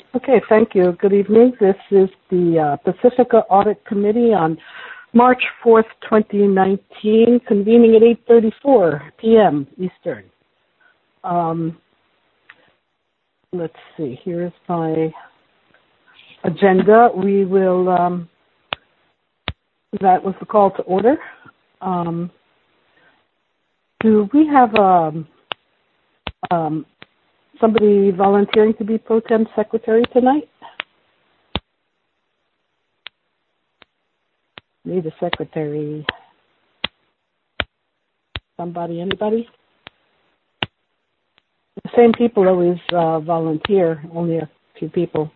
Okay, thank you. Good evening. This is the Pacifica Audit Committee on March 4th, 2019, convening at 8:34 p.m. Eastern. Let's see, here's my agenda. We will, that was the call to order. Do we have somebody volunteering to be pro tem secretary tonight? Need a secretary. Somebody, anybody? The same people always volunteer, only a few people.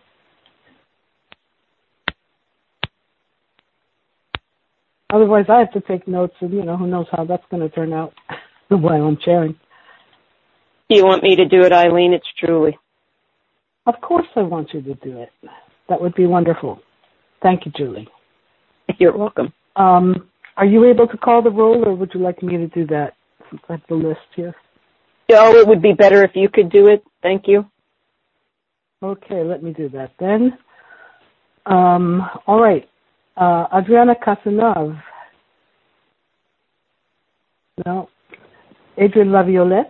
Otherwise, I have to take notes, and, who knows how that's going to turn out while I'm chairing. Do you want me to do it, Eileen? It's Julie. Of course I want you to do it. That would be wonderful. Thank you, Julie. You're welcome. Are you able to call the roll, or would you like me to do that since I have the list here? Oh, it would be better if you could do it. Thank you. Okay, let me do that then. All right. Adriana Casanov. No. Adrian Laviolette.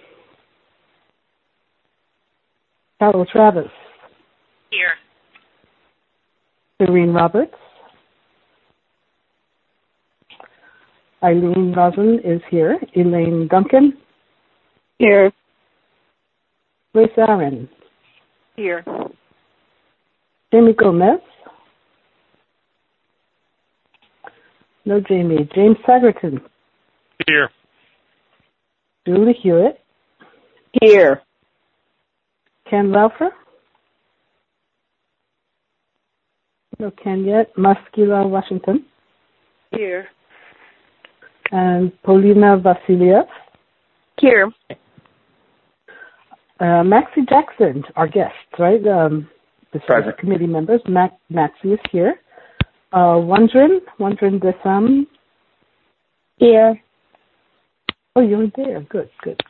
Carol Travis. Here. Serene Roberts. Eileen Rosen is here. Elaine Duncan. Here. Grace Aaron. Here. Jamie Gomez. No Jamie. James Sagerton. Here. Julie Hewitt. Here. Ken Laufer. No Ken yet. Maskila Washington. Here. And Paulina Vasiliev. Here. Maxie Jackson, our guest, right? Present. Committee members. Maxie is here. Wondrin Desam. Here. Oh, you're there. Good.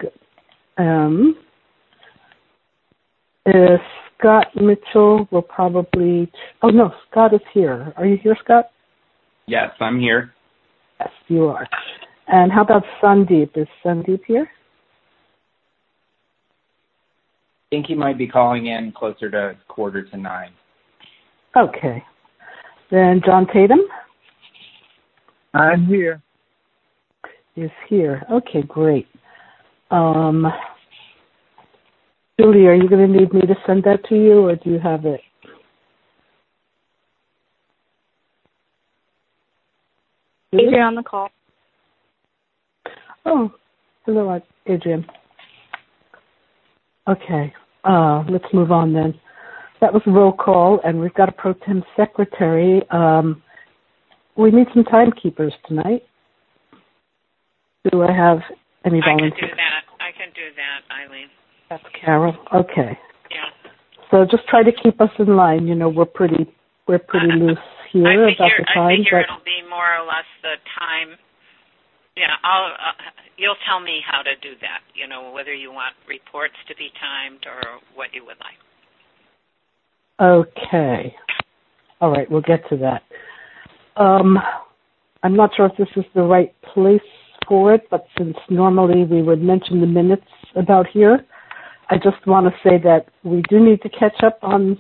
Scott Mitchell will probably... Oh, no, Scott is here. Are you here, Scott? Yes, I'm here. Yes, you are. And how about Sandeep? Is Sandeep here? I think he might be calling in closer to 8:45. Okay. Then John Tatum? I'm here. Is here. Okay, great. Julie, are you going to need me to send that to you, or do you have it? Adrian on the call. Oh, hello, Adrian. Okay, let's move on then. That was a roll call, and we've got a pro tem secretary. We need some timekeepers tonight. Do I have any volunteers? I can do that, Eileen. That's Carol. Okay. Yeah. So just try to keep us in line. We're pretty loose here about the time. I figure it'll be more or less the time. Yeah, you'll tell me how to do that. Whether you want reports to be timed or what you would like. Okay. All right, we'll get to that. I'm not sure if this is the right place for it, but since normally we would mention the minutes about here, I just want to say that we do need to catch up on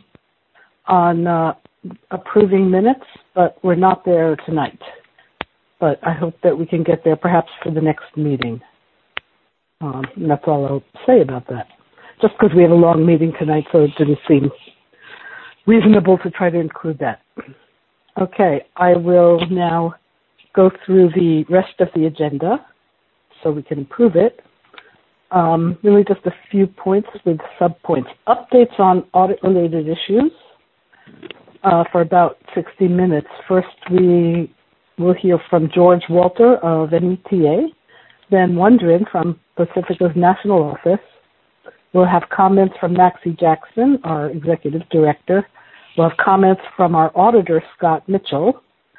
approving minutes, but we're not there tonight. But I hope that we can get there perhaps for the next meeting. And that's all I'll say about that. Just because we have a long meeting tonight, so it didn't seem reasonable to try to include that. Okay, I will now go through the rest of the agenda so we can improve it. Really just a few points with sub-points. Updates on audit-related issues for about 60 minutes. First, we will hear from George Walter of NETA, then Wondrin from Pacifica's National Office. We'll have comments from Maxie Jackson, our Executive Director. We'll have comments from our auditor, Scott Mitchell.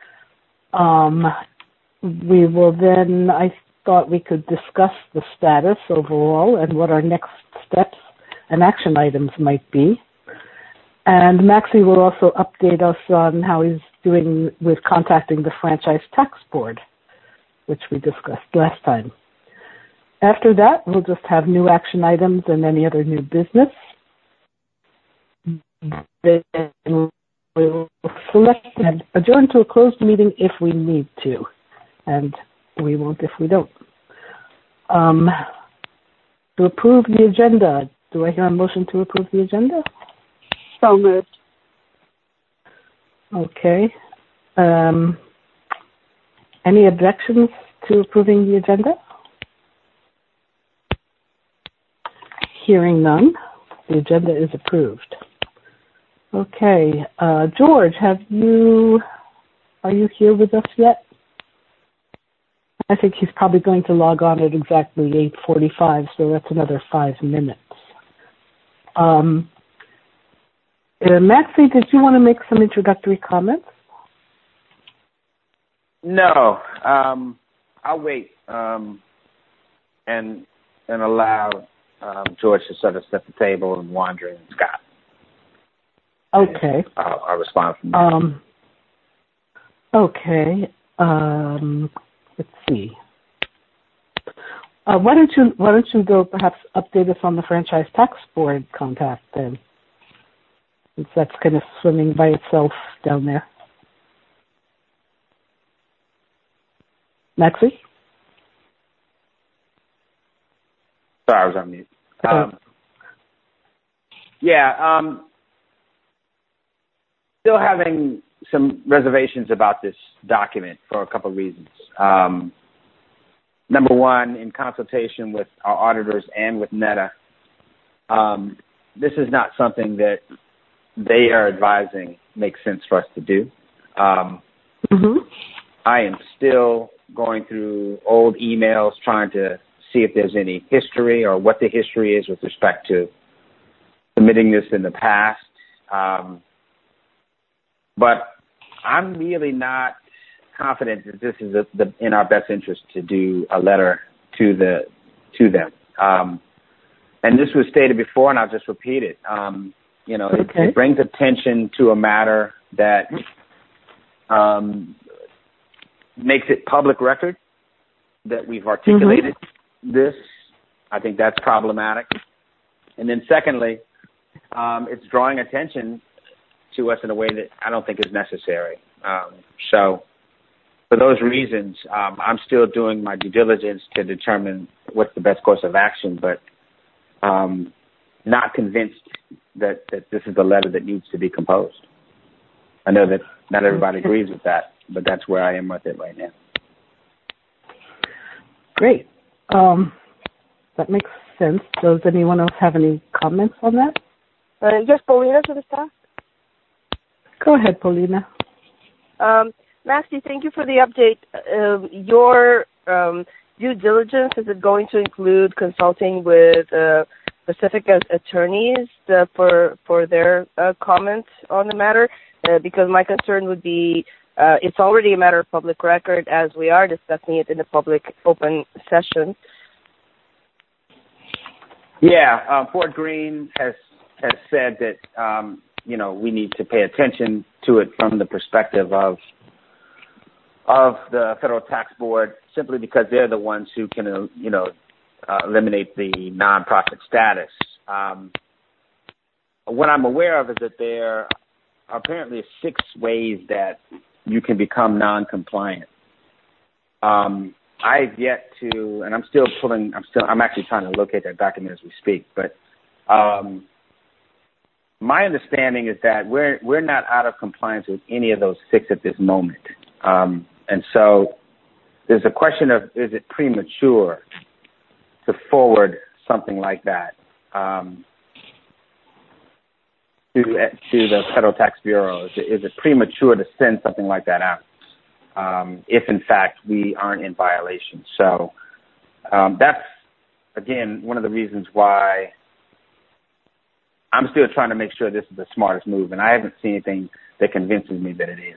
We will then, I thought we could discuss the status overall and what our next steps and action items might be. And Maxie will also update us on how he's doing with contacting the Franchise Tax Board, which we discussed last time. After that, we'll just have new action items and any other new business. Then we'll select and adjourn to a closed meeting if we need to, and we won't if we don't. To approve the agenda, do I hear a motion to approve the agenda? So moved. Okay. Any objections to approving the agenda? Hearing none, the agenda is approved. Okay. George, are you here with us yet? I think he's probably going to log on at exactly 8:45, so that's another 5 minutes. Maxie, did you want to make some introductory comments? No, I'll wait and allow George to sort of set the table and Wandering and Scott. Okay. I'll respond from there. Okay. Let's see. Why don't you go perhaps update us on the Franchise Tax Board contact then, since that's kind of swimming by itself down there. Maxie? Sorry, I was on mute. Still having some reservations about this document for a couple of reasons. Number one, in consultation with our auditors and with NEDA, this is not something that they are advising makes sense for us to do. I am still going through old emails trying to see if there's any history or what the history is with respect to submitting this in the past. But I'm really not confident that this is in our best interest to do a letter to them. And this was stated before, and I'll just repeat it. It brings attention to a matter that makes it public record that we've articulated this. I think that's problematic. And then secondly, it's drawing attention to us in a way that I don't think is necessary. So for those reasons, I'm still doing my due diligence to determine what's the best course of action, but not convinced that this is the letter that needs to be composed. I know that not everybody agrees with that, but that's where I am with it right now. Great. That makes sense. Does anyone else have any comments on that? Yes, Paulina to the staff. Go ahead, Paulina. Maxie, thank you for the update. Your due diligence, is it going to include consulting with specific attorneys for their comments on the matter? Because my concern would be it's already a matter of public record as we are discussing it in the public open session. Yeah, Fort Greene has said that we need to pay attention to it from the perspective of the Federal Tax Board, simply because they're the ones who can eliminate the nonprofit status. What I'm aware of is that there are apparently 6 ways that you can become non-compliant. I've yet to, and I'm actually trying to locate that document as we speak, but my understanding is that we're not out of compliance with any of those 6 at this moment. And so there's a question of, is it premature to forward something like that to the Federal Tax Bureau? Is it premature to send something like that out if, in fact, we aren't in violation? So that's, again, one of the reasons why I'm still trying to make sure this is the smartest move, and I haven't seen anything that convinces me that it is.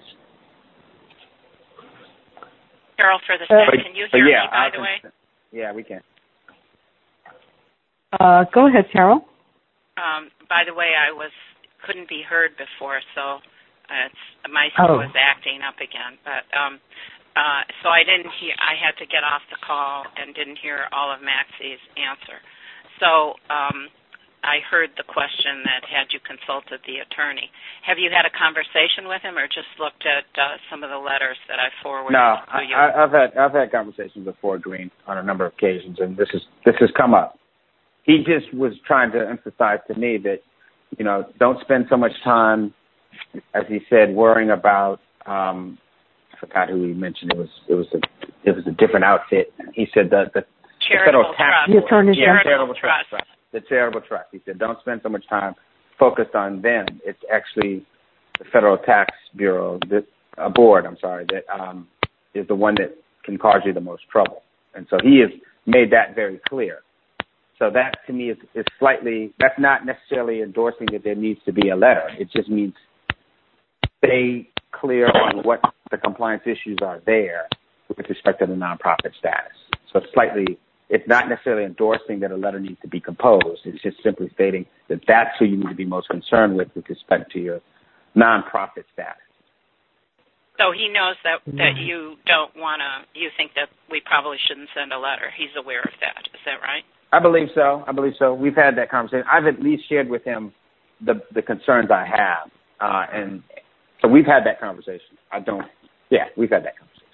Carol, for the staff, can you hear me, by the way? Yeah, we can. Go ahead, Carol. By the way, I was couldn't be heard before, so my phone was acting up again. But so I didn't hear. I had to get off the call and didn't hear all of Maxie's answer. So I heard the question that had you consulted the attorney. Have you had a conversation with him, or just looked at some of the letters that I forwarded to you? No, I've had conversations with Ford Green on a number of occasions, and this has come up. He just was trying to emphasize to me that, you know, don't spend so much time, as he said, worrying about. I forgot who he mentioned. It was a different outfit. He said the Charitable Trust. The Attorney General. Charitable Trust. Right. The Charitable Trust. He said, don't spend so much time focused on them. It's actually the Federal Tax Bureau, board, that is the one that can cause you the most trouble. And so he has made that very clear. So that, to me, is slightly, that's not necessarily endorsing that there needs to be a letter. It just means stay clear on what the compliance issues are there with respect to the nonprofit status. So it's not necessarily endorsing that a letter needs to be composed. It's just simply stating that that's who you need to be most concerned with respect to your nonprofit status. So he knows that you don't want to, you think that we probably shouldn't send a letter. He's aware of that. Is that right? I believe so. We've had that conversation. I've at least shared with him the concerns I have. And so we've had that conversation. We've had that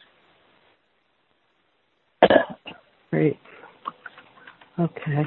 conversation. Great. Okay.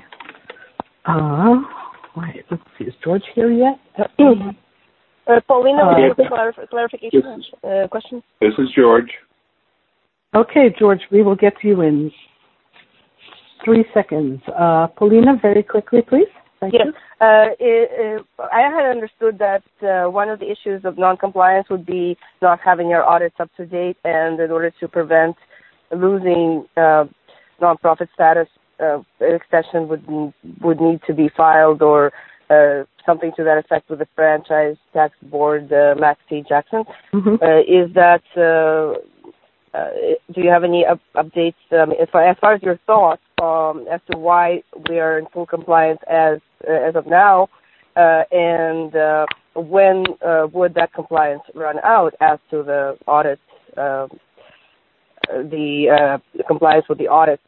Wait, let's see. Is George here yet? Paulina, clarification question? This is George. Okay, George, we will get to you in 3 seconds. Paulina, very quickly, please. Thank you. I had understood that one of the issues of noncompliance would be not having your audits up to date, and in order to prevent losing nonprofit status, extension would need to be filed, or something to that effect with the Franchise Tax Board, Max T. Jackson. Mm-hmm. Is that? Do you have any updates as far as your thoughts as to why we are in full compliance as of now, and when would that compliance run out as to the audit, the compliance with the audit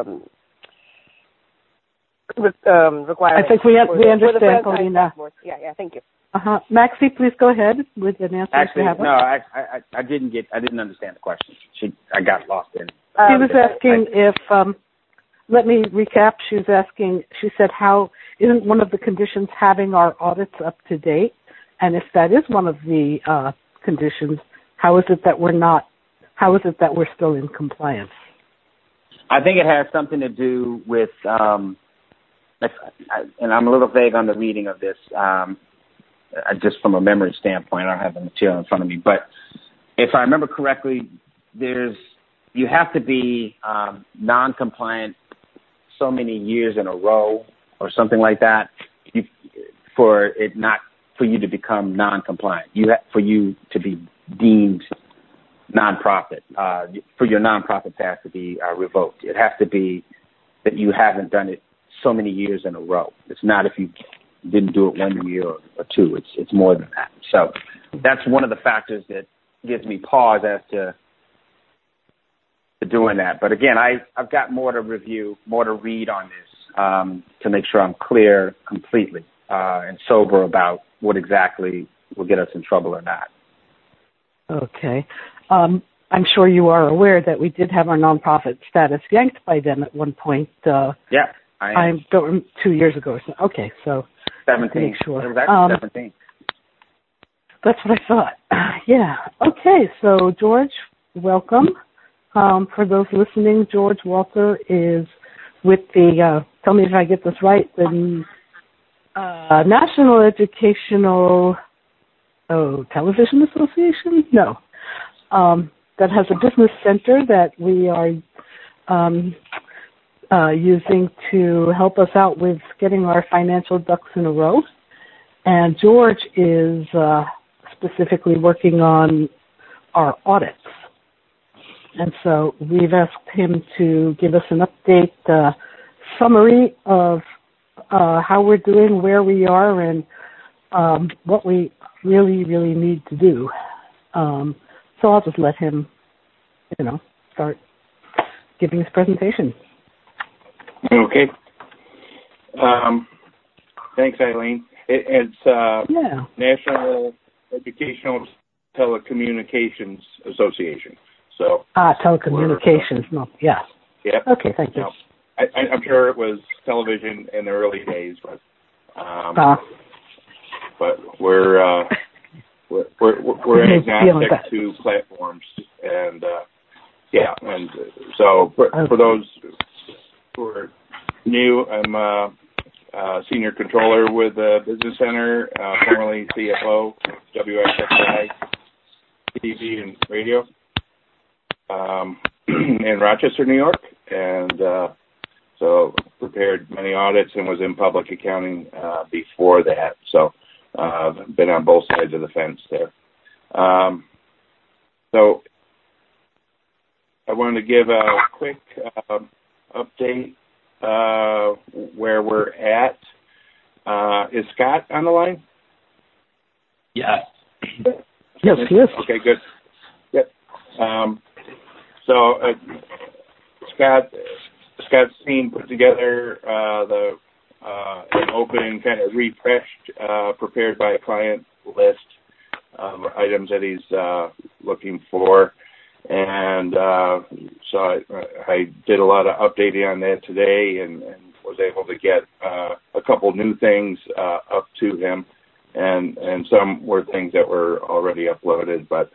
requirements? I think we understand, Paulina. Yeah, thank you. Maxie, please go ahead with an answer. Actually, no, I didn't understand the question. I got lost in it. She was asking if, let me recap. She said, how isn't one of the conditions having our audits up to date? And if that is one of the conditions, how is it that we're still in compliance? I think it has something to do with, and I'm a little vague on the reading of this, just from a memory standpoint. I don't have the material in front of me, but if I remember correctly, you have to be non-compliant so many years in a row or something like that for you to become non-compliant. For you to be deemed nonprofit, for your nonprofit status to be revoked. It has to be that you haven't done it so many years in a row. It's not if you didn't do it 1 year or two. It's more than that. So that's one of the factors that gives me pause as to doing that. But again, I've got more to review, more to read on this to make sure I'm clear completely and sober about what exactly will get us in trouble or not. Okay. I'm sure you are aware that we did have our nonprofit status yanked by them at one point. Yeah, I am. 2 years ago. Okay, so 17. Make sure. It was actually 17. That's what I thought. Yeah. Okay, so George, welcome. For those listening, George Walter is with the, tell me if I get this right, the National Educational Television Association? No. That has a business center that we are using to help us out with getting our financial ducks in a row. And George is specifically working on our audits. And so we've asked him to give us an update, summary of how we're doing, where we are, and what we really, really need to do. So I'll just let him, start giving his presentation. Okay. Thanks, Eileen. It's National Educational Telecommunications Association. So telecommunications. No, yeah. Yep. Okay, thank you. I'm sure it was television in the early days, but we're agnostic to platforms, and and so for those who are new, I'm Senior Controller with Business Center, formerly CFO, WSXI TV and radio in Rochester, New York, and so prepared many audits and was in public accounting before that. So I've been on both sides of the fence there. So I wanted to give a quick update where we're at. Is Scott on the line? Yes. Yes, he is. Okay, good. Yep. So Scott's team put together an open, kind of refreshed, prepared by client list of items that he's looking for. And so I did a lot of updating on that today and was able to get a couple new things up to him. And some were things that were already uploaded. But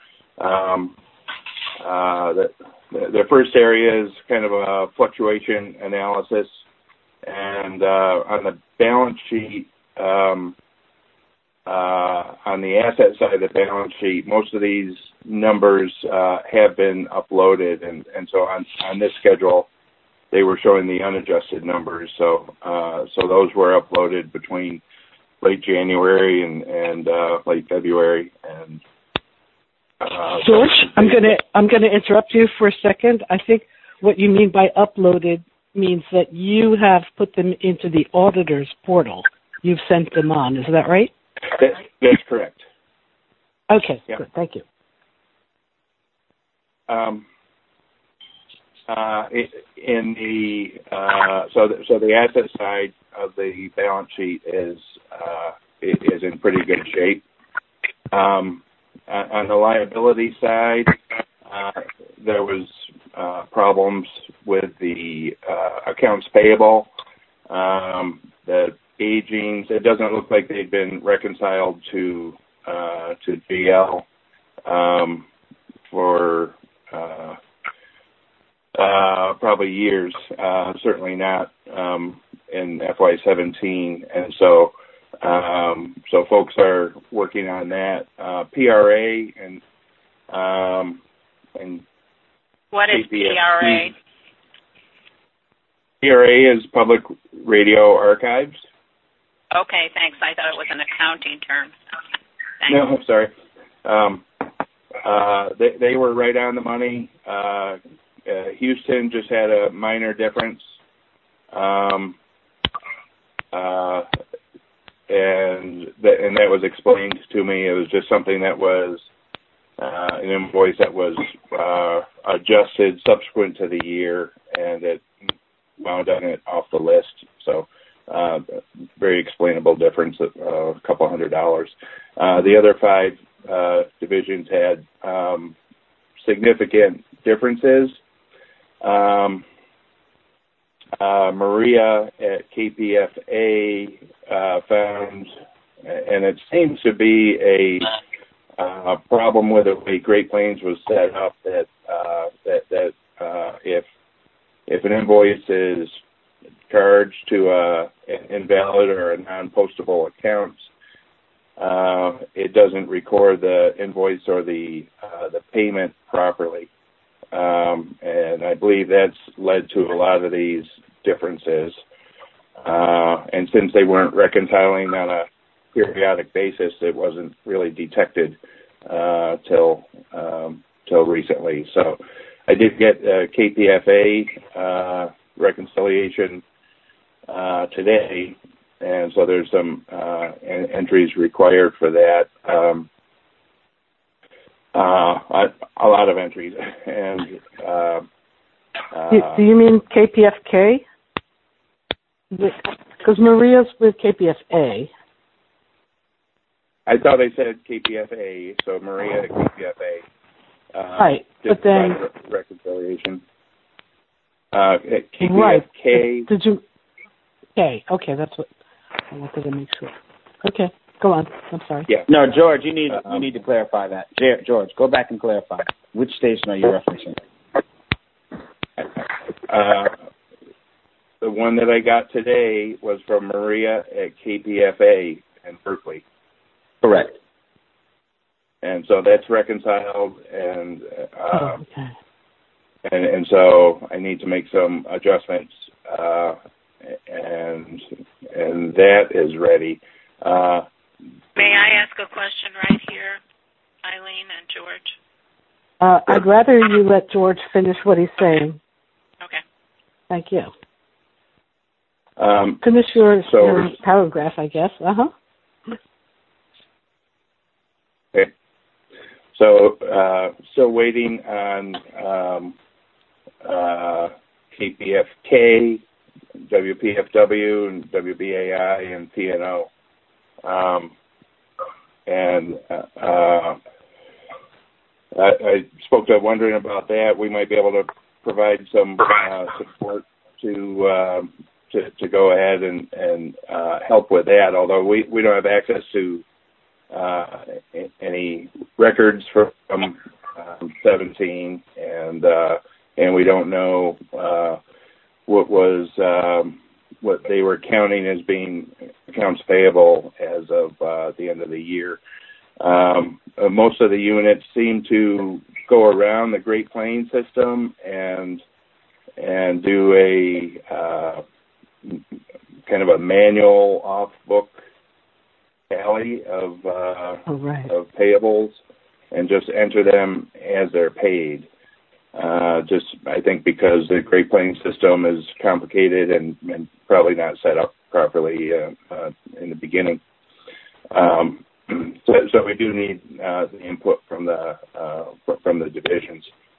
the first area is kind of a fluctuation analysis. And on the balance sheet, on the asset side of the balance sheet, most of these numbers have been uploaded, and so on this schedule, they were showing the unadjusted numbers. So those were uploaded between late January and late February. And George, I'm gonna interrupt you for a second. I think what you mean by uploaded means that you have put them into the auditor's portal. You've sent them on. Is that right? That's correct. Okay, good. Thank you. So the asset side of the balance sheet is in pretty good shape. On the liability side, there was problems with the accounts payable. The agings, it doesn't look like they've been reconciled to GL for probably years, certainly not in FY17, and so folks are working on that. PRA and what is PRA? PRA is Public Radio Archives. Okay, thanks. I thought it was an accounting term. Thanks. No, I'm sorry. They were right on the money. Houston just had a minor difference, and that was explained to me. It was just something that was an invoice that was adjusted subsequent to the year, and it wound up off the list. So very explainable difference of a couple $100. The other 5 divisions had significant differences. Maria at KPFA found, and it seems to be a problem with the way Great Plains was set up, that if an invoice is charged to an invalid or a non-postable account, it doesn't record the invoice or the payment properly. And I believe that's led to a lot of these differences. And since they weren't reconciling on a periodic basis, it wasn't really detected till recently. So I did get KPFA reconciliation today, and so there's some entries required for that. A lot of entries. And do you mean KPFK? Because Maria's with KPFA. I thought I said KPFA, so Maria at KPFA. Right, but then reconciliation. KPFK. Right. Did you? Okay. Okay, that's what I wanted to make sure. Okay, go on. I'm sorry. Yeah. No, George, you need to clarify that. George, go back and clarify. Which station are you referencing? The one that I got today was from Maria at KPFA in Berkeley. Correct. And so that's reconciled, and okay. and so I need to make some adjustments, and that is ready. May I ask a question right here, Eileen and George? I'd rather you let George finish what he's saying. Okay. Thank you. Finish your paragraph, I guess. Okay. So still waiting on KPFK, WPFW, and WBAI, and TNO. I spoke to wondering about that. We might be able to provide some support to go ahead and help with that. Although we don't have access to any records from 17, and we don't know what they were counting as being accounts payable as of the end of the year. Most of the units seem to go around the Great Plains system and do a kind of a manual off-book tally of payables and just enter them as they're paid. I think because the Great Plains system is complicated and probably not set up properly in the beginning. So we do need the input from the divisions.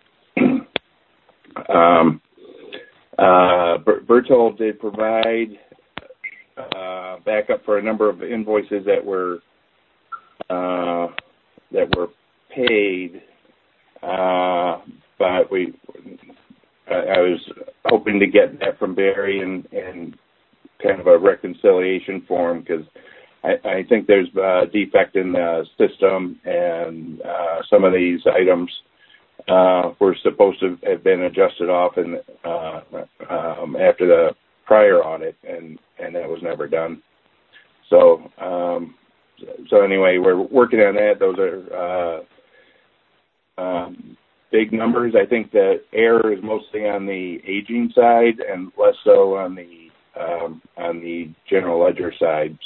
Berthold did provide backup for a number of invoices that were paid, but I was hoping to get that from Barry in kind of a reconciliation form, because I think there's a defect in the system, and some of these items were supposed to have been adjusted off after the prior audit, and that was never done. So anyway, we're working on that. Those are big numbers. I think the error is mostly on the aging side and less so on the general ledger side.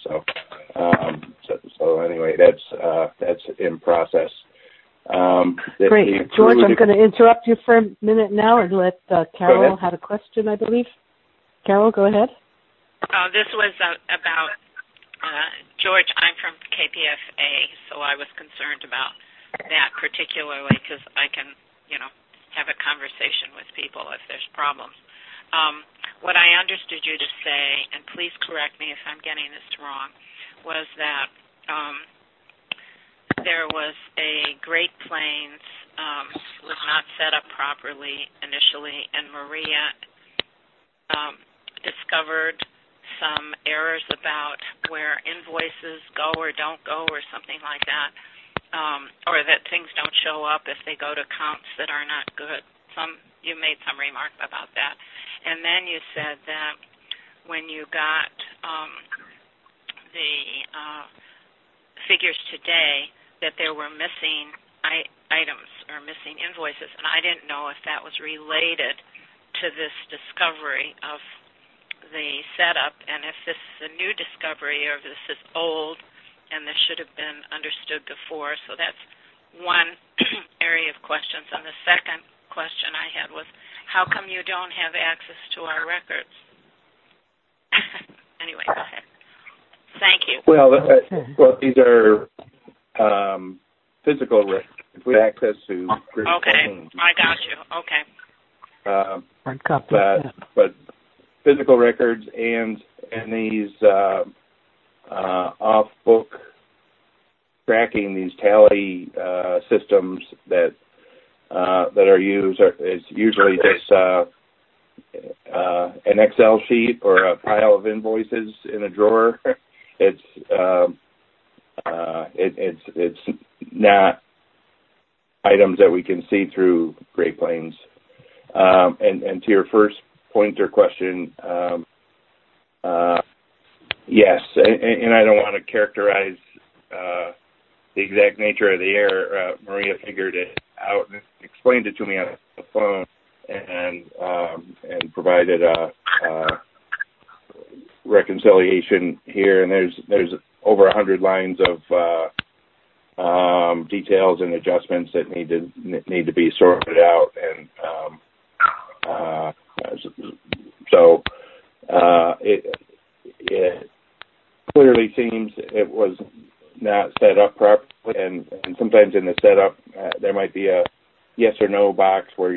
So anyway, that's in process. Great. George, I'm going to interrupt you for a minute now and let Carol have a question, I believe. Carol, go ahead. This was about George. I'm from KPFA, so I was concerned about that particularly because I can, have a conversation with people if there's problems. What I understood you to say, and please correct me if I'm getting this wrong, was that there was a Great Plains was not set up properly initially, and Maria discovered some errors about where invoices go or don't go or something like that, or that things don't show up if they go to accounts that are not good. You made some remark about that. And then you said that when you got the figures today, that there were missing items or missing invoices, and I didn't know if that was related to this discovery of the setup, and if this is a new discovery or if this is old and this should have been understood before. So that's one area of questions. And the second question I had was, how come you don't have access to our records? Anyway, go ahead. Thank you. Well, these are physical records with access to Great Plains. I got you. Okay. But physical records and these off-book tracking, these tally systems that are used, is usually just an Excel sheet or a pile of invoices in a drawer. It's not items that we can see through Great Plains. And to your first point or question, yes, and I don't want to characterize the exact nature of the error. Maria figured it out and explained it to me on the phone, and provided a reconciliation here. And there's over 100 lines of details and adjustments that need to be sorted out, and so it clearly seems it was not set up properly, and sometimes in the setup there might be a yes or no box where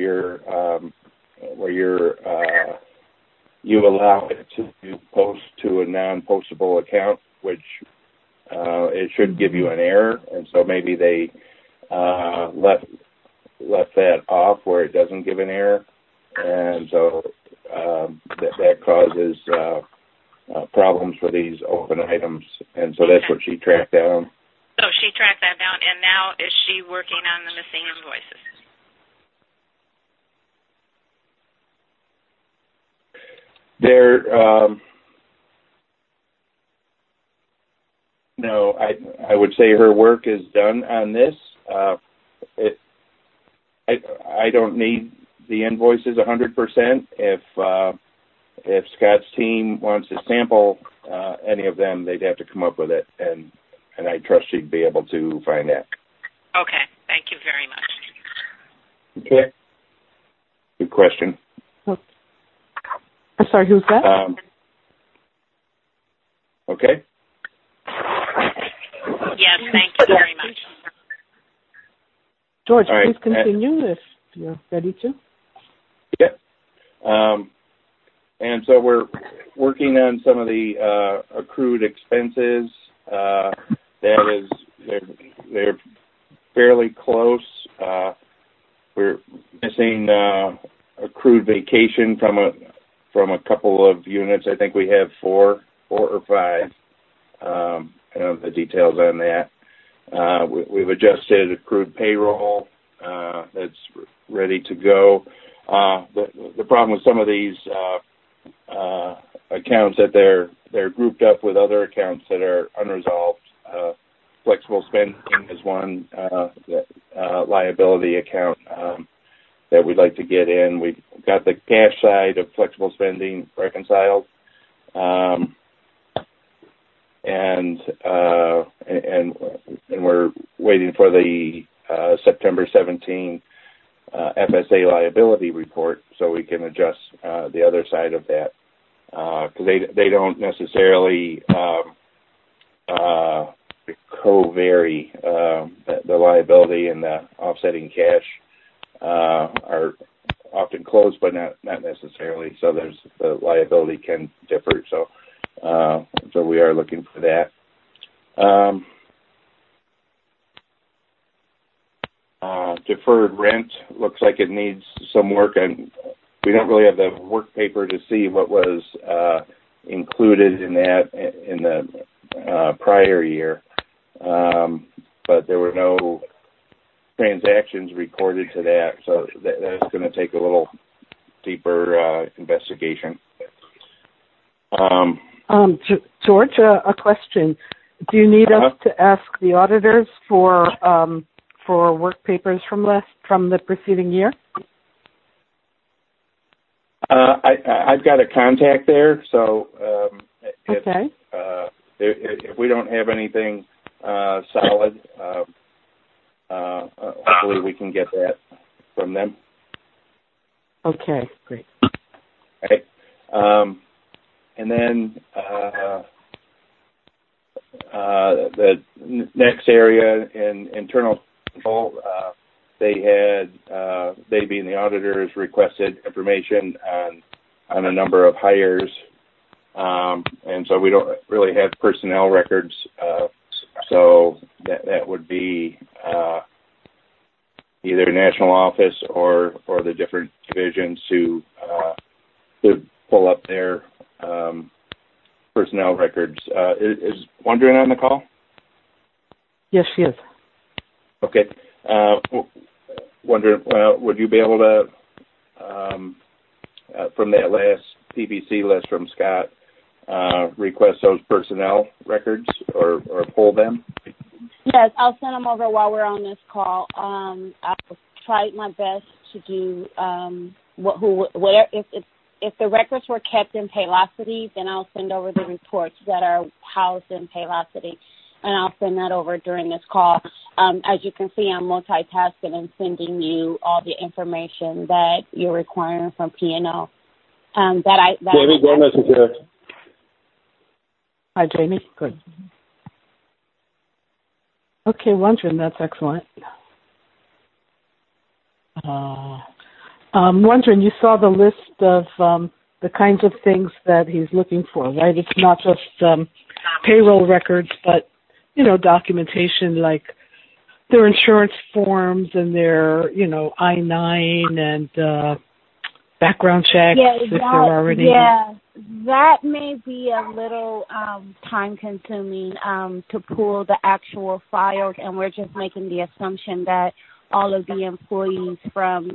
you allow it to post to a non-postable account, which it should give you an error, and so maybe they left that off where it doesn't give an error, and so that causes problems for these open items, and so that's what she tracked down. So she tracked that down, and now is she working on the missing invoices? No, I would say her work is done on this. I don't need the invoices 100%. If Scott's team wants to sample any of them, they'd have to come up with it, and I trust she'd be able to find that. Okay, thank you very much. Okay. Good question. I'm sorry, who's that? Okay. Yes, thank you very much. George, please continue if you're ready to. Yep. And so we're working on some of the accrued expenses. They're fairly close. We're missing accrued vacation from a couple of units. I think we have four or five. I don't know the details on that. We've adjusted accrued payroll. That's ready to go. The problem with some of these accounts that they're grouped up with other accounts that are unresolved. Flexible spending is one liability account that we'd like to get in. We've got the cash side of flexible spending reconciled, and we're waiting for the September 17 FSA liability report so we can adjust the other side of that, because they don't necessarily co-vary. The liability and the offsetting cash are often close, but not necessarily. So the liability can differ. So we are looking for that. Deferred rent looks like it needs some work, and we don't really have the work paper to see what was included in that in the prior year, but there were no transactions recorded to that, so that's going to take a little deeper investigation. George, a question. Do you need us to ask the auditors for work papers from the preceding year? I've got a contact there, so okay. If we don't have anything solid, hopefully we can get that from them. Okay, great. Okay. And then the next area in internal control, they being the auditors, requested information on a number of hires, and so we don't really have personnel records. So that would be either national office or the different divisions to pull up their personnel records. Is Wondrin on the call? Yes, she is. Okay. Wondrin, would you be able to, from that last PBC list from Scott, request those personnel records or pull them? Yes, I'll send them over while we're on this call. I'll try my best to do whatever. If the records were kept in Paylocity, then I'll send over the reports that are housed in Paylocity, and I'll send that over during this call. As you can see, I'm multitasking and sending you all the information that you're requiring from P&O. Jamie Gomez is here. Hi, Jamie. Good. Okay, Wondrin, that's excellent. Wondrin, you saw the list of the kinds of things that he's looking for, right? It's not just payroll records, but, documentation like their insurance forms and their, I-9 and background checks, if there are any. Yeah, that may be a little time-consuming to pull the actual files, and we're just making the assumption that all of the employees from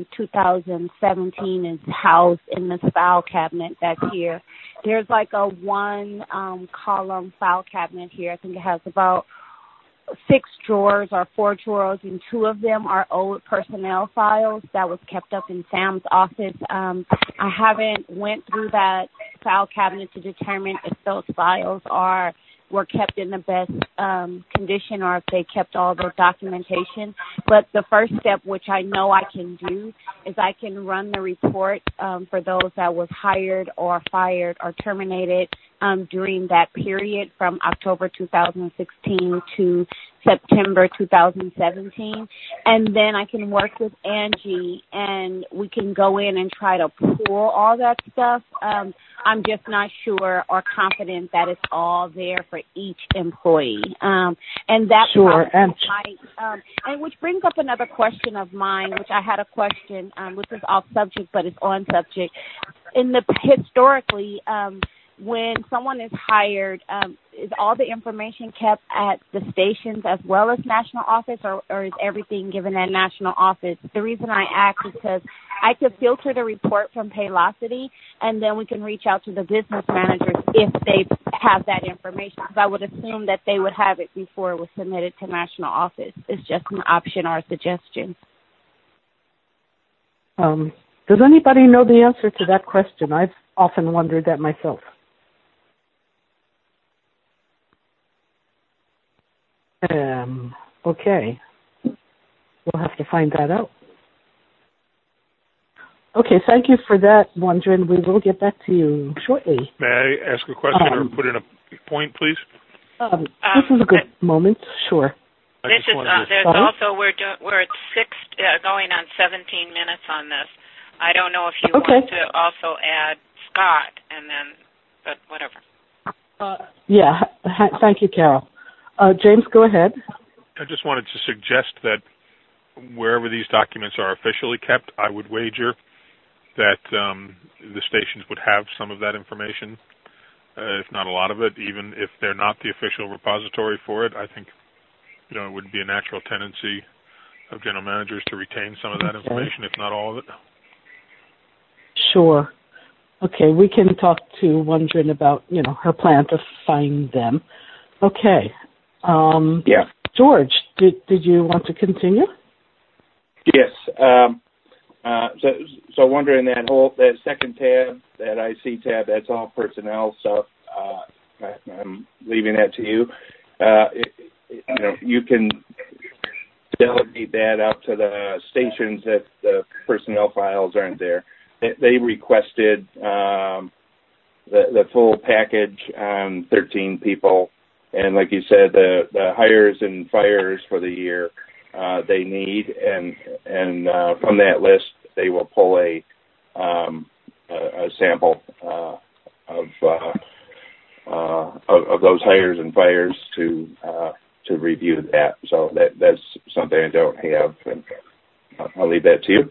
2017 is housed in this file cabinet that's here. There's like a one-column file cabinet here. I think it has about 6 drawers or 4 drawers, and 2 of them are old personnel files that was kept up in Sam's office. I haven't went through that file cabinet to determine if those files were kept in the best condition or if they kept all the documentation. But the first step, which I know I can do, is I can run the report for those that was hired or fired or terminated during that period from October 2016 to September 2017. And then I can work with Angie and we can go in and try to pull all that stuff. I'm just not sure or confident that it's all there for each employee. And that sure. And which brings up another question of mine, which I had a question, which is off subject, but it's on subject. Historically, when someone is hired, is all the information kept at the stations as well as national office, or is everything given at national office? The reason I ask is because I could filter the report from Paylocity, and then we can reach out to the business managers if they have that information, because I would assume that they would have it before it was submitted to national office. It's just an option or a suggestion. Does anybody know the answer to that question? I've often wondered that myself. Okay. We'll have to find that out. Okay, thank you for that, Wondrin. We will get back to you shortly. May I ask a question or put in a point, please? This is a good moment. Sure. There's also we're at 6 going on 17 minutes on this. I don't know if you want to also add Scott but whatever. Thank you, Carol. James, go ahead. I just wanted to suggest that wherever these documents are officially kept, I would wager that the stations would have some of that information, if not a lot of it, even if they're not the official repository for it. I think it would be a natural tendency of general managers to retain some of that information, if not all of it. Sure. Okay, we can talk to Wondrin about, her plan to find them. Okay. George, did you want to continue? Yes. So wondering that second tab, that IC tab, that's all personnel stuff. I'm leaving that to you. You can delegate that out to the stations if the personnel files aren't there. They requested the full package on 13 people, and like you said, the hires and fires for the year they need, and from that list they will pull a sample of those hires and fires to review that. So that's something I don't have, and I'll leave that to you.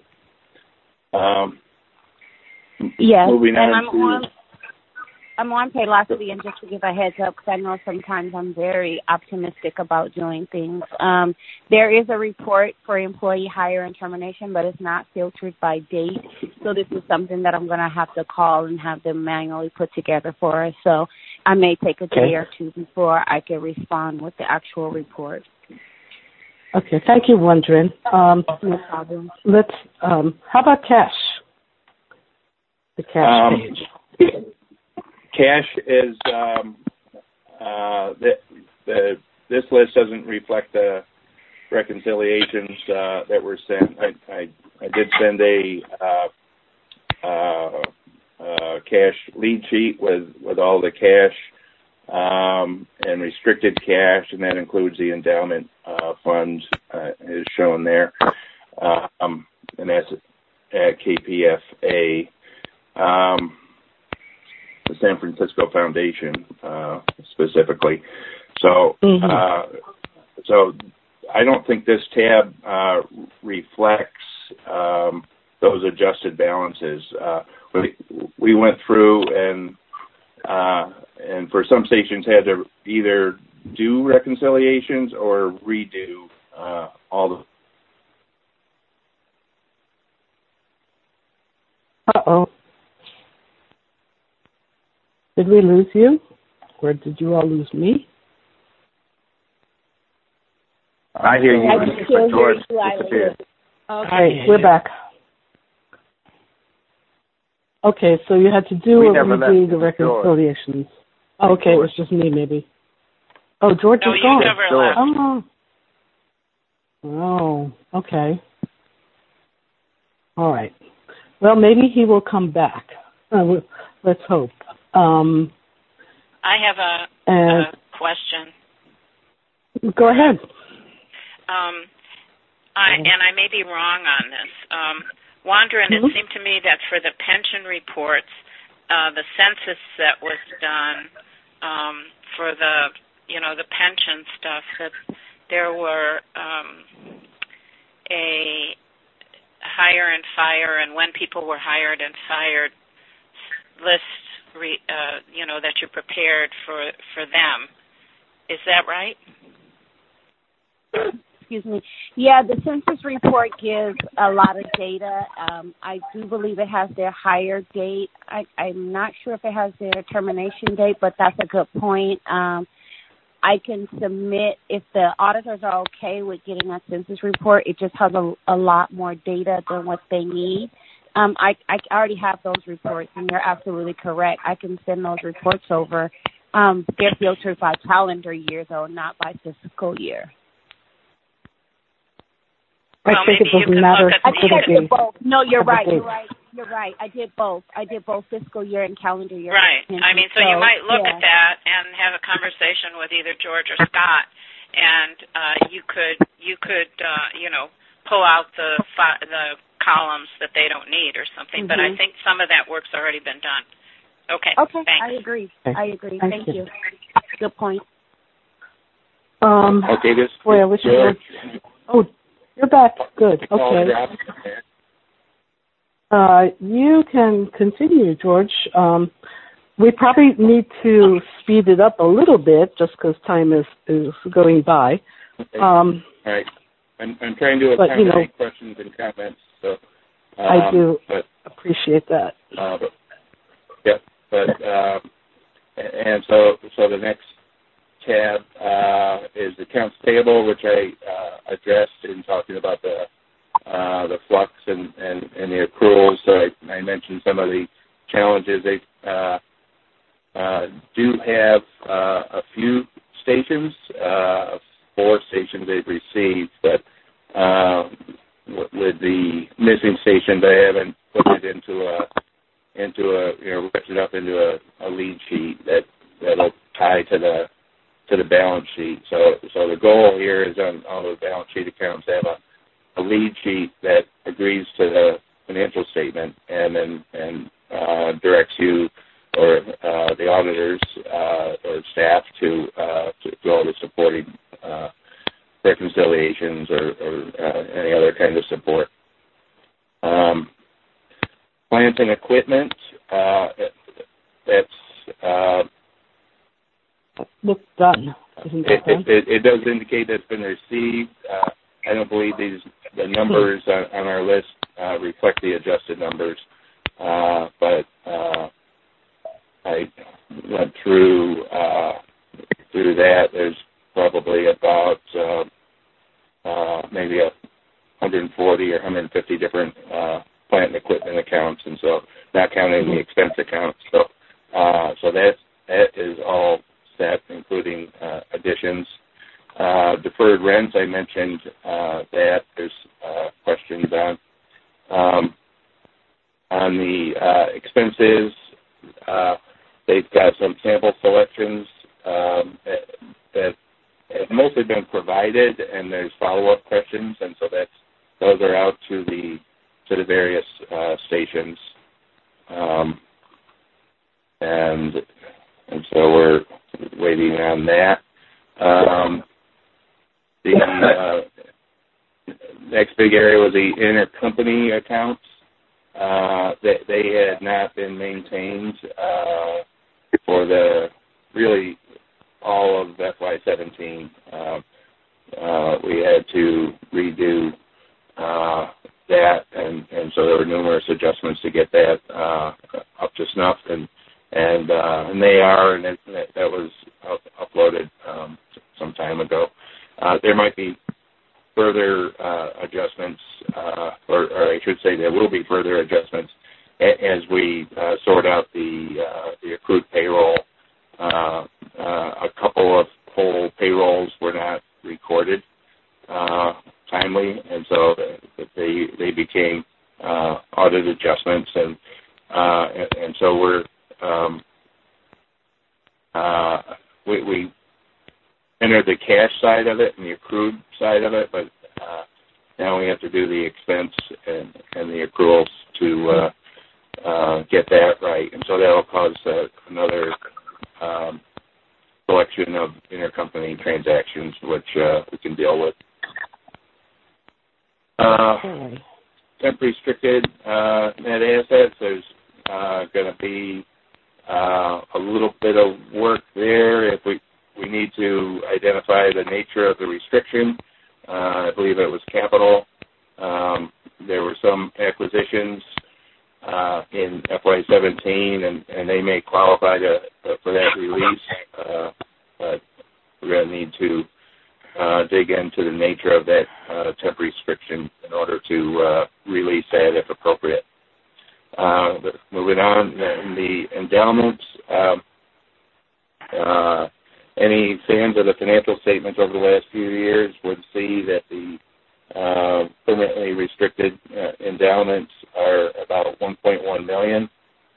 Yes, moving and on I'm on Paylocity, and just to give a heads up, because I know sometimes I'm very optimistic about doing things. There is a report for employee hire and termination, but it's not filtered by date. So this is something that I'm going to have to call and have them manually put together for us. So I may take a day or two before I can respond with the actual report. Okay, thank you, Wondrin. No problem. How about cash? The cash page. Cash is this list doesn't reflect the reconciliations that were sent. I did send a cash lead sheet with all the cash and restricted cash, and that includes the endowment funds is shown there, and that's at KPFA. The San Francisco Foundation specifically. So, so I don't think this tab reflects those adjusted balances. We went through and for some stations had to either do reconciliations or redo all the. Uh-oh. Did we lose you? Or did you all lose me? I hear you. I can still hear you. Disappeared. Okay. All right, we're back. Okay, so you had to do the reconciliations. Oh, okay, it was just me, maybe. Oh, George is gone. You never left. Oh, okay. All right. Well, maybe he will come back. Let's hope. I have a question. Go ahead. I may be wrong on this. Wondering, it seemed to me that for the pension reports, the census that was done for the pension stuff, that there were a hire and fire, and when people were hired and fired lists. That you prepared for them. Is that right? Excuse me. Yeah, the census report gives a lot of data. I do believe it has their hire date. I'm not sure if it has their termination date, but that's a good point. I can submit, if the auditors are okay with getting a census report, it just has a lot more data than what they need. I already have those reports, and you're absolutely correct. I can send those reports over. They're filtered by calendar year, though, not by fiscal year. Well, I think it doesn't matter. I think I did both. No, you're right. I did both. Fiscal year and calendar year. Right. I mean, so you might look at that and have a conversation with either George or Scott, and you could pull out the columns that they don't need or something. But I think some of that work's already been done. Okay. Thanks. I agree. Thank you. Good point. Okay, boy, I wish you were. Oh, you're back. Good. Okay. You can continue, George. We probably need to speed it up a little bit just because time is going by. Okay. All right. I'm trying to accommodate questions and comments. So I do appreciate that. And so the next tab is accounts payable, which I addressed in talking about the flux and the accruals. So I mentioned some of the challenges. They do have a few stations, 4 stations they've received, but with the missing stations, I haven't put it ripped it up into a lead sheet that'll tie to the the balance sheet. So the goal here is on all the balance sheet accounts to have a lead sheet that agrees to the financial statement and directs you or the auditors or staff to do all the supporting reconciliations or any other kind of support. Plant and equipment, that's looks done. It does indicate that it's been received. I don't believe the numbers on our list reflect the adjusted numbers, but I went through that. There's probably about maybe 140 or 150 different plant and equipment accounts, and so not counting the expense accounts. So that is all set, including additions. Deferred rents, I mentioned that. There's questions on the expenses. They've got some sample selections that have mostly been provided, and there's follow-up questions, and so those are out to the various stations, and so we're waiting on that. The next big area was the intercompany accounts. They had not been maintained for really all of FY17. We had to redo that, and so there were numerous adjustments to get that up to snuff, and they are, and that was uploaded some time ago. There might be further adjustments, or I should say there will be further adjustments as we sort out the accrued payroll. A couple of whole payrolls were not recorded timely, and so they became audit adjustments, and so we entered the cash side of it and the accrued side of it, but now we have to do the expense and the accruals to get that right, and so that will cause another collection of intercompany transactions, which we can deal with. Temp restricted net assets, there's going to be a little bit of work there if we need to identify the nature of the restriction. I believe it was capital. There were some acquisitions in FY17, and they may qualify for that release, but we're going to need to dig into the nature of that temp restriction in order to release that if appropriate. Moving on, in the endowments, any fans of the financial statements over the last few years would see that the permanently restricted endowments are about $1.1 million,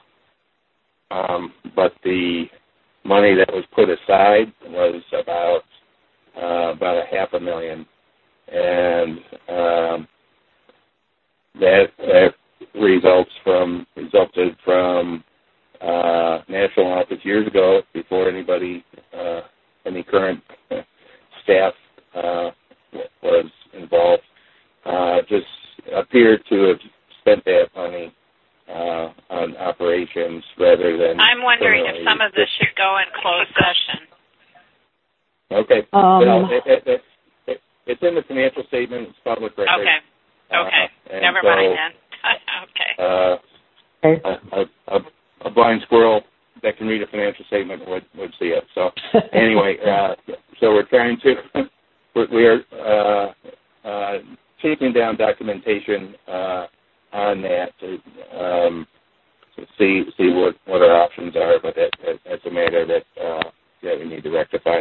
but the money that was put aside was about $500,000, and that resulted from national office years ago, before any current staff was involved, just appeared to have spent that money on operations rather than. I'm wondering if some of this should go in closed session. Okay. It's in the financial statement. It's public record. Okay. Never mind then. Okay. A blind squirrel that can read a financial statement would see it. So anyway, so we're trying to we are taking down documentation on that to see what our options are, but that's a matter that we need to rectify.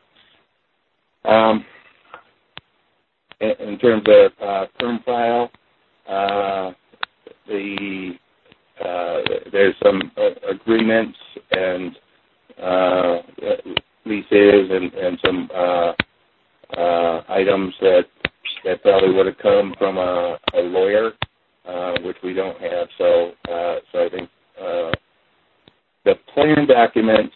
In terms of perm file, there's some agreements and leases and some items that probably would have come from a lawyer, which we don't have. So I think the plan documents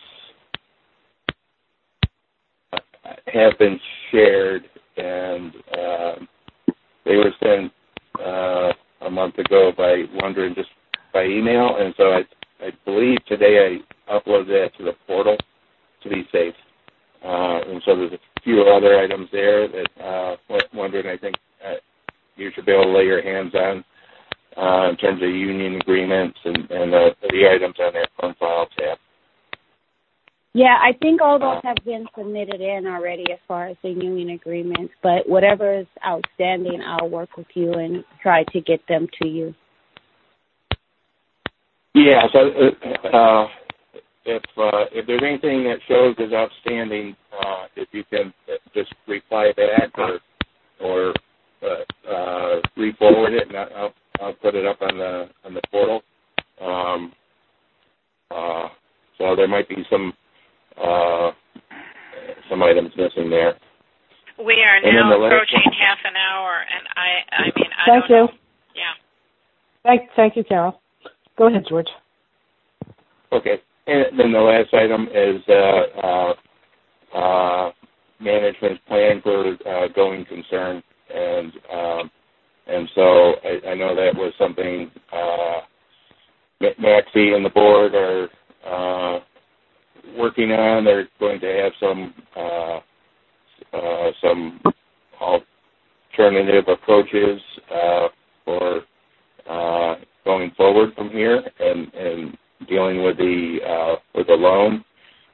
have been shared, and they were sent a month ago by Wondren just by email, and so I believe today I uploaded that to the portal to be safe. And so there's a few other items there that Wondren, I think you should be able to lay your hands on in terms of union agreements and the items on that front file tab. Yeah, I think all those have been submitted in already as far as the union agreements, but whatever is outstanding, I'll work with you and try to get them to you. Yeah, so if there's anything that shows is outstanding, if you can just reply back or re-forward it, and I'll put it up on the portal. So there might be some items missing there. We are now approaching half an hour, and I mean, I Thank don't you. know. Yeah. Thank you, Carol. Go ahead, George. Okay. And then the last item is management's plan for going concern, and so I know that was something Maxie and the board are working on. They're going to have some alternative approaches for going forward from here and dealing with the loan.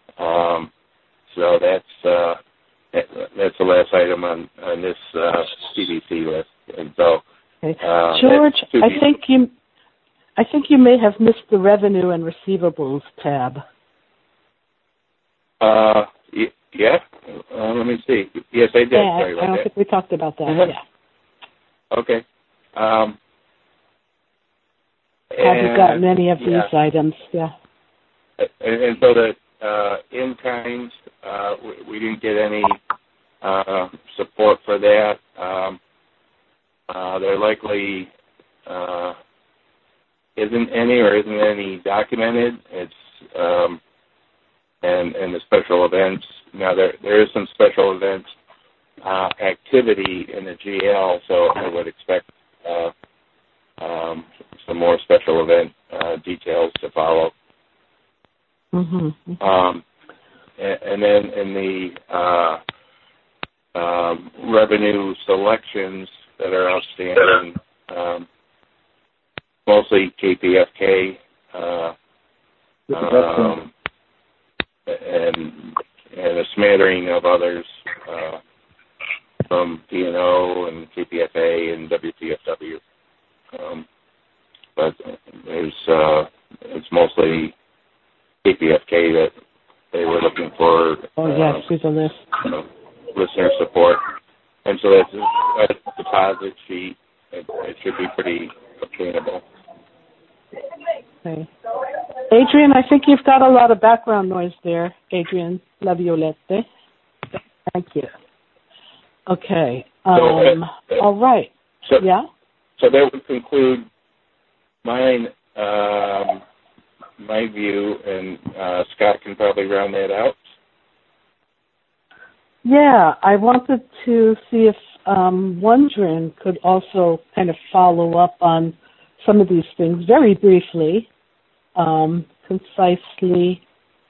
So that's the last item on this CDC list. And so, George, I think you may have missed the revenue and receivables tab. Yeah. Let me see. Yes, I did. Yeah, Sorry about I don't that. think we talked about that. Yeah. Okay. Have you gotten any of these items? Yeah. And so the in-kind, we didn't get any support for that. There likely isn't any documented. It's and the special events. Now there is some special events activity in the GL, so I would expect some more special event details to follow. Mm-hmm. And then in the revenue selections that are outstanding, mostly KPFK, and a smattering of others from P&O and KPFA and WPFW. But it's mostly KPFK that they were looking for. Here's a list. Listener support. And so that's a deposit sheet. It should be pretty obtainable. Okay. Adrian, I think you've got a lot of background noise there. Adrian Laviolette. Thank you. Okay. All right. So that would conclude my view, and Scott can probably round that out. Yeah, I wanted to see if Wondren could also kind of follow up on some of these things very briefly, concisely,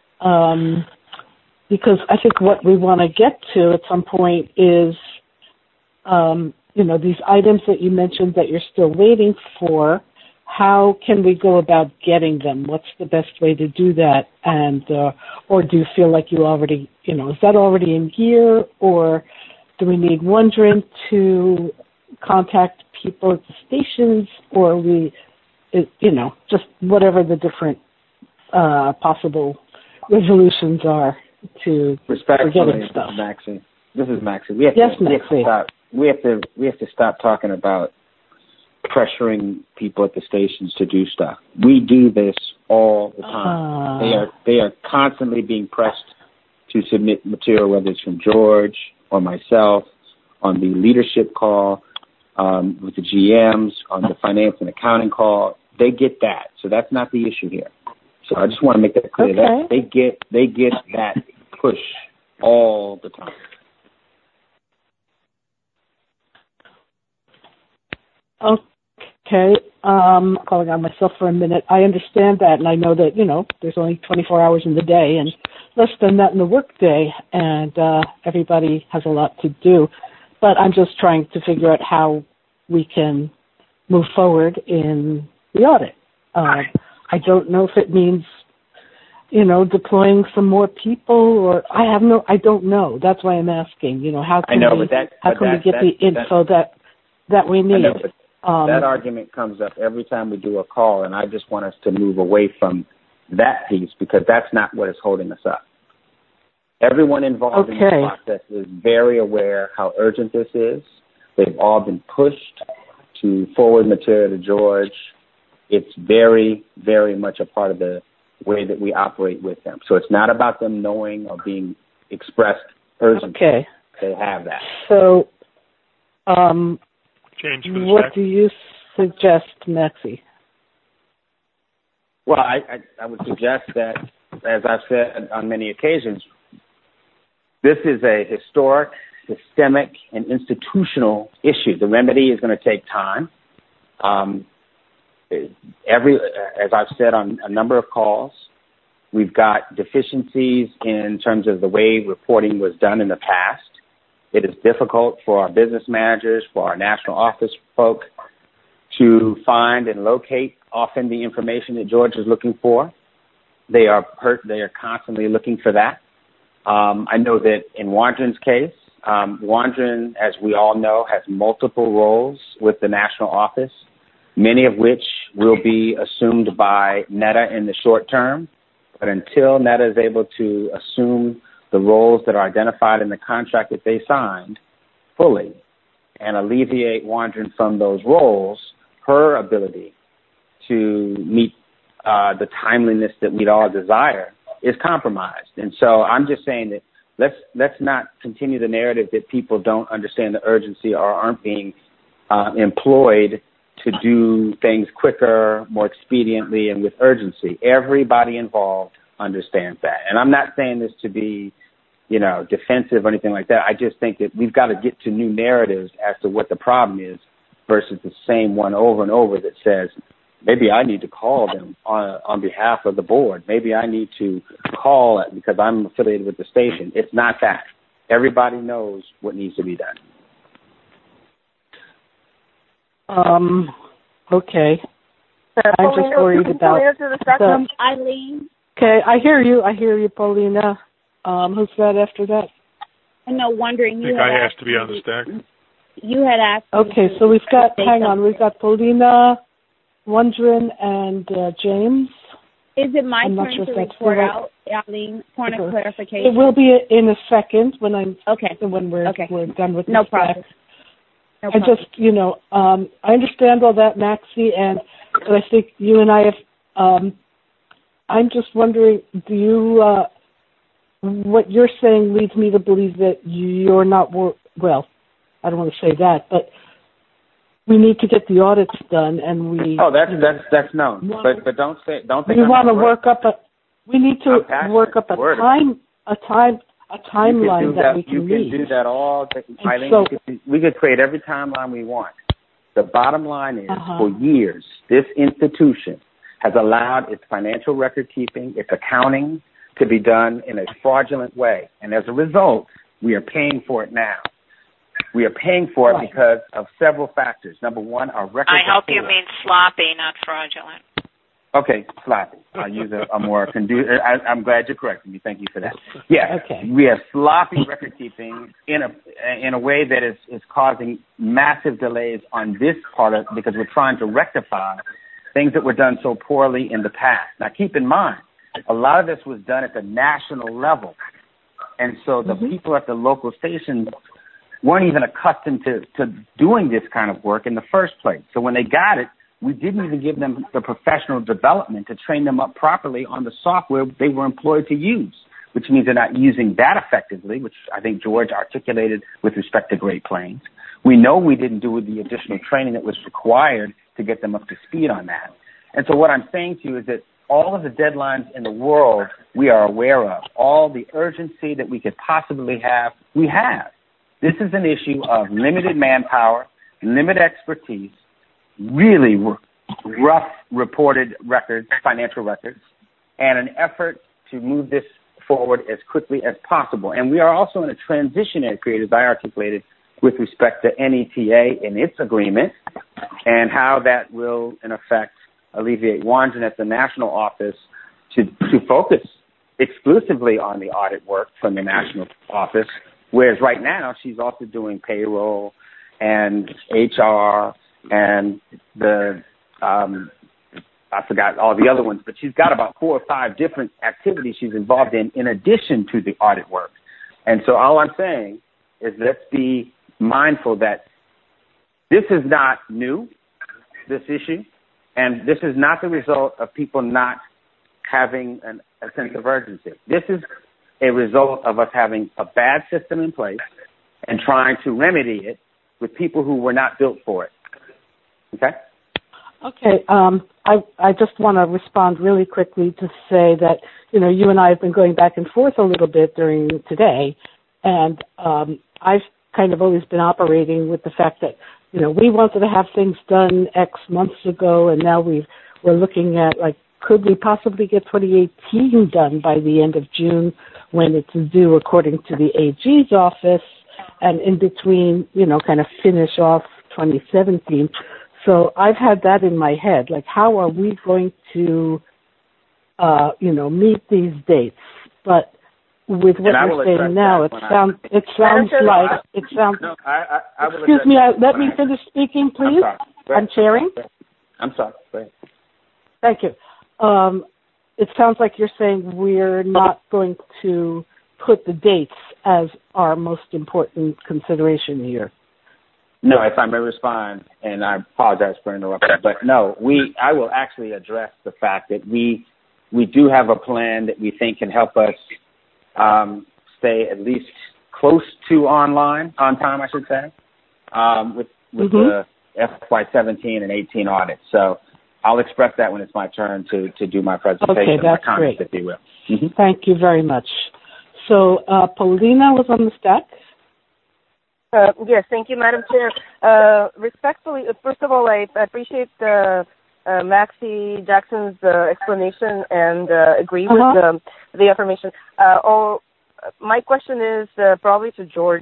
because I think what we want to get to at some point is, these items that you mentioned that you're still waiting for. How can we go about getting them? What's the best way to do that? And or do you feel like you already, is that already in gear, or do we need Wondren to contact people at the stations, or just whatever the different possible resolutions are to getting stuff. Maxie, this is Maxie. We have to stop talking about pressuring people at the stations to do stuff. We do this all the time. They are constantly being pressed to submit material, whether it's from George or myself, on the leadership call, with the GMs, on the finance and accounting call. They get that. So that's not the issue here. So I just want to make that clear. Okay. That they get that push all the time. Okay. Calling on myself for a minute. I understand that, and I know that, there's only 24 hours in the day and less than that in the work day, and everybody has a lot to do. But I'm just trying to figure out how we can move forward in the audit. I don't know if it means, deploying some more people, or I don't know. That's why I'm asking, how can we get the info that we need? That argument comes up every time we do a call, and I just want us to move away from that piece because that's not what is holding us up. Everyone involved in this process is very aware how urgent this is. They've all been pushed to forward material to George. It's very, very much a part of the way that we operate with them. So it's not about them knowing or being expressed urgently. Okay. They have that. So, James, what do you suggest, Maxie? Well, I would suggest that, as I've said on many occasions, this is a historic, systemic, and institutional issue. The remedy is going to take time. As I've said on a number of calls, we've got deficiencies in terms of the way reporting was done in the past. It is difficult for our business managers, for our national office folk to find and locate often the information that George is looking for. They are constantly looking for that. I know that in Wandren's case, Wandren, as we all know, has multiple roles with the national office, many of which will be assumed by NEDA in the short term. But until NEDA is able to assume the roles that are identified in the contract that they signed fully and alleviate Wandren from those roles, her ability to meet the timeliness that we'd all desire is compromised. And so I'm just saying that let's not continue the narrative that people don't understand the urgency or aren't being employed to do things quicker, more expediently, and with urgency. Everybody involved understands that. And I'm not saying this to be, defensive or anything like that. I just think that we've got to get to new narratives as to what the problem is versus the same one over and over that says, maybe I need to call them on behalf of the board. Maybe I need to call it because I'm affiliated with the station. It's not that. Everybody knows what needs to be done. Okay. I'm just worried about Eileen. Okay, I hear you, Paulina. Who's that after that? I know, wondering. The guy has to be on the stack. You had asked. Okay, so we've got, we've got Paulina, Wandren, and James. Is it my turn to report out, Eileen? Point of clarification. It will be in a second when we're done with no problem. I just, I understand all that, Maxie, and I think you and I have, I'm just wondering, do you, what you're saying leads me to believe that you're not, well, I don't want to say that, but we need to get the audits done, and we. Oh, that's known, but don't think. We want to work up we need to work up a timeline that we can meet. You can do that all. Eileen, so, we could create every timeline we want. The bottom line is, for years, this institution has allowed its financial record keeping, its accounting, to be done in a fraudulent way. And as a result, we are paying for it now. We are paying for it because of several factors. Number one, our records I hope you mean sloppy, not fraudulent. Okay, sloppy. I'll use a more I'm glad you're correcting me. Thank you for that. Yeah, we have sloppy record keeping in a way that is causing massive delays on this part of because we're trying to rectify things that were done so poorly in the past. Now, keep in mind, a lot of this was done at the national level, and so the people at the local stations weren't even accustomed to doing this kind of work in the first place. So when they got it, we didn't even give them the professional development to train them up properly on the software they were employed to use. which means they're not using that effectively, which I think George articulated with respect to Great Plains. We know we didn't do the additional training that was required to get them up to speed on that. And so what I'm saying to you is that all of the deadlines in the world we are aware of, all the urgency that we could possibly have, we have. This is an issue of limited manpower, limited expertise, really rough reported records, financial records, and an effort to move this forward as quickly as possible. And we are also in a transitionary period, as I articulated, with respect to NETA and its agreement and how that will, in effect, alleviate Wandrin at the national office to focus exclusively on the audit work from the national office, whereas right now she's also doing payroll and HR and the I forgot all the other ones, but she's got about 4 or 5 different activities she's involved in addition to the audit work. And so all I'm saying is let's be mindful that this is not new, this issue, and this is not the result of people not having a sense of urgency. This is a result of us having a bad system in place and trying to remedy it with people who were not built for it. Okay? Okay. I just want to respond really quickly to say that, you know, you and I have been going back and forth a little bit during today, and I've kind of always been operating with the fact that, you know, we wanted to have things done X months ago, and now we're looking at, like, could we possibly get 2018 done by the end of June when it's due according to the AG's office, and in between, you know, kind of finish off 2017. So I've had that in my head, like how are we going to, you know, meet these dates? But with what you're saying now, it sounds like. No, I will excuse me, let me finish speaking, please. I'm chairing. I'm sorry. Go ahead. Thank you. It sounds like you're saying we're not going to put the dates as our most important consideration here. No, if I may respond, and I apologize for interrupting, but no, I will actually address the fact that we do have a plan that we think can help us stay at least close to on time, I should say, with the FY17 and 18 audits. So I'll express that when it's my turn to do my presentation. Okay, that's comments, great. If you will. Mm-hmm. Thank you very much. So Paulina was on the stack. Yes, thank you, Madam Chair. Respectfully, first of all, I appreciate Maxie Jackson's explanation and agree with the information. My question is probably to George.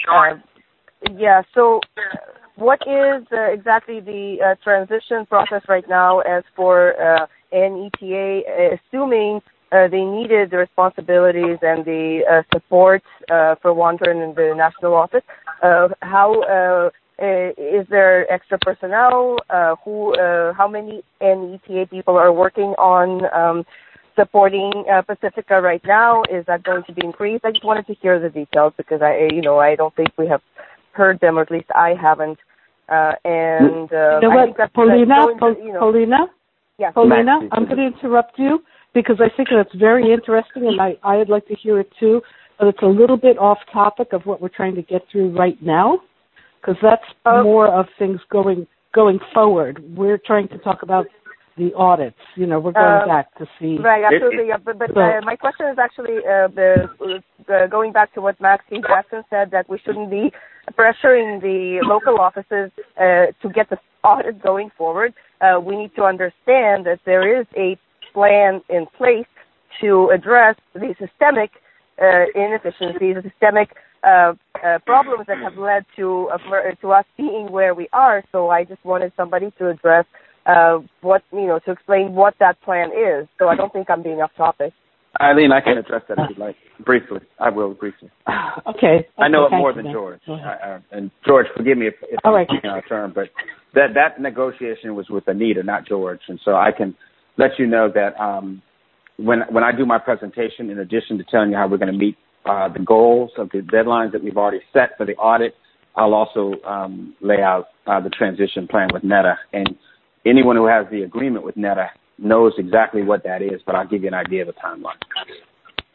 So what is exactly the transition process right now as for NETA, assuming they needed the responsibilities and the support for Wandrin in the national office? How is there extra personnel? How many NETA people are working on supporting Pacifica right now? Is that going to be increased? I just wanted to hear the details because I don't think we have heard them, or at least I haven't. And I think that's Paulina. Yeah. Paulina, I'm going to interrupt you because I think that's very interesting, and I'd like to hear it too. But it's a little bit off topic of what we're trying to get through right now, because that's more of things going forward. We're trying to talk about the audits. You know, we're going back to see. Right, absolutely. But my question is actually going back to what Maxie Jackson said, that we shouldn't be pressuring the local offices to get the audit going forward. We need to understand that there is a plan in place to address the systemic inefficiencies, the systemic problems that have led to us being where we are. So I just wanted somebody to address to explain what that plan is. So I don't think I'm being off topic. Eileen, I can address that if you'd like. Briefly. I will briefly. Okay. I know it more than George. And George, forgive me if I'm speaking out of turn, but that negotiation was with Anita, not George. And so I can let you know that when I do my presentation, in addition to telling you how we're going to meet the goals of the deadlines that we've already set for the audit, I'll also lay out the transition plan with NETA. And anyone who has the agreement with NETA knows exactly what that is, but I'll give you an idea of the timeline.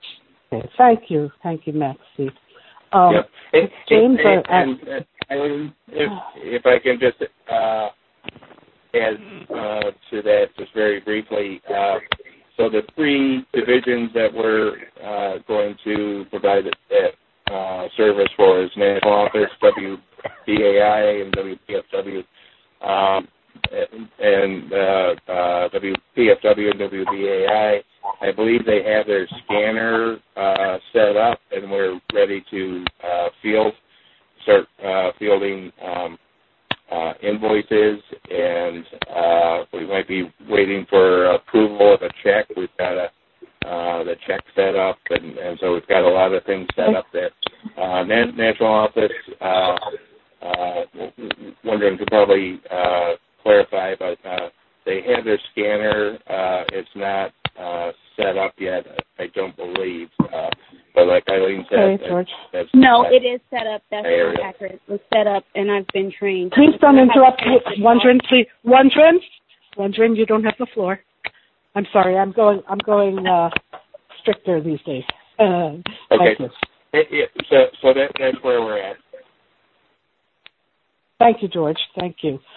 Okay, thank you, Maxie. Yep. James, if I can just add to that just very briefly. So the three divisions that we're going to provide that service for is National Office, WBAI, and WPFW. And WPFW and WBAI, I believe they have their scanner set up, and we're ready to start fielding invoices, and we might be waiting for approval of a check. We've got the check set up, and so we've got a lot of things set up there. National Office, wondering to probably clarify, but they have their scanner. It's not set up yet, I don't believe. But like Eileen said, no, it is set up. That's not accurate. It's set up, and I've been trained. Please don't interrupt. Wondering, please. Wondering, you don't have the floor. I'm sorry. I'm going stricter these days. Okay. So that's where we're at. Thank you, George. Thank you.